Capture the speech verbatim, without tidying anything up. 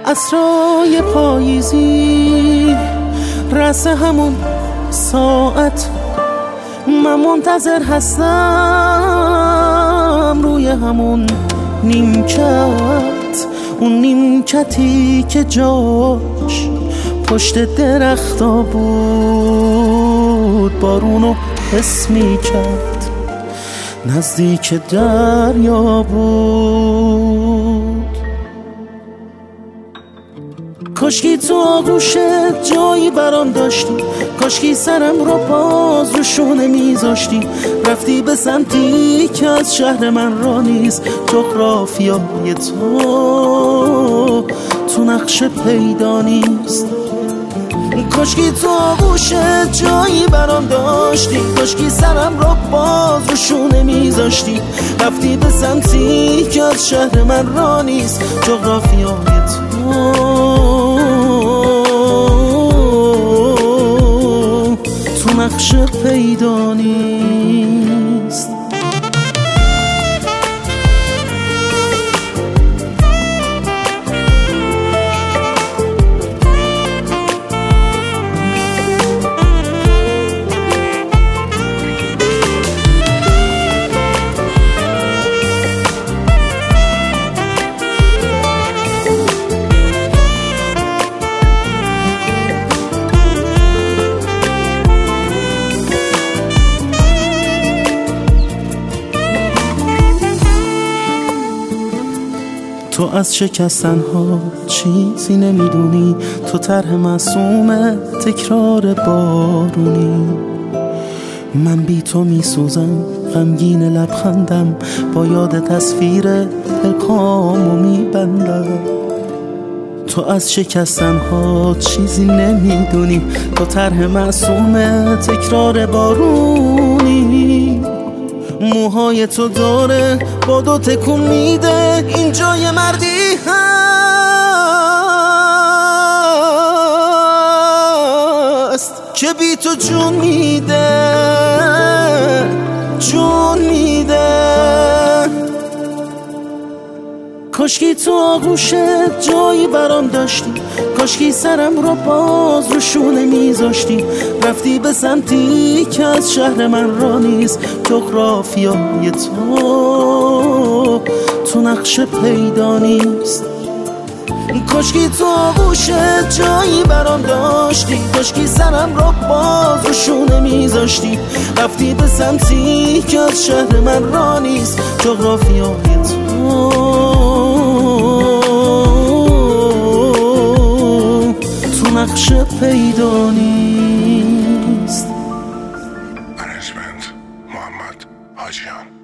عصرای پاییزی، رس همون ساعت من منتظر هستم روی همون نیمکت، اون نیمکتی که جاش پشت درختا بود، بارونو حس می کرد نزدیک دریا بود. کاشکی تو آغوشت جایی برام داشتی، کاشکی سرم رو باز رو شونه میذاشتی، رفتی به سمتی که از شهر من را نیست، جغرافیای تو تو نقشه پیدا نیست. کاشکی تو آغوشت جایی برام داشتی، کاشکی سرم رو باز رو شونه میذاشتی، رفتی به سمتی که از شهر من را نیست، جغرافیای تو تو نقشه پیدا نیست. تو از شکستن ها چیزی نمیدونی، تو طرح معصوم تکرار بارونی. من بی تو میسوزم غمگین لبخندم، با یاد تصویر پلکامو میبندم. تو از شکستن ها چیزی نمیدونی، تو طرح معصوم تکرار بارونی. موهای تو داره با دو تکون میده، این جای مردی هست که بی تو جون میده، جون میده. کاشکی تو آغوشت جایی برام داشتی، کاشکی سرم رو باز رو شونه میذاشتی، رفتی به سمتی که از شهر من را نیست، جغرافیای تو تو نقشه پیدا نیست. کاشکی تو آغوشت جایی برام داشتی، کاشکی سرم رو باز رو شونه میذاشتی، رفتی به سمتی که از شهر من را نیست، جغرافیای تو تو نقشه پیدا نیست. منیجمنت محمد حاجیان.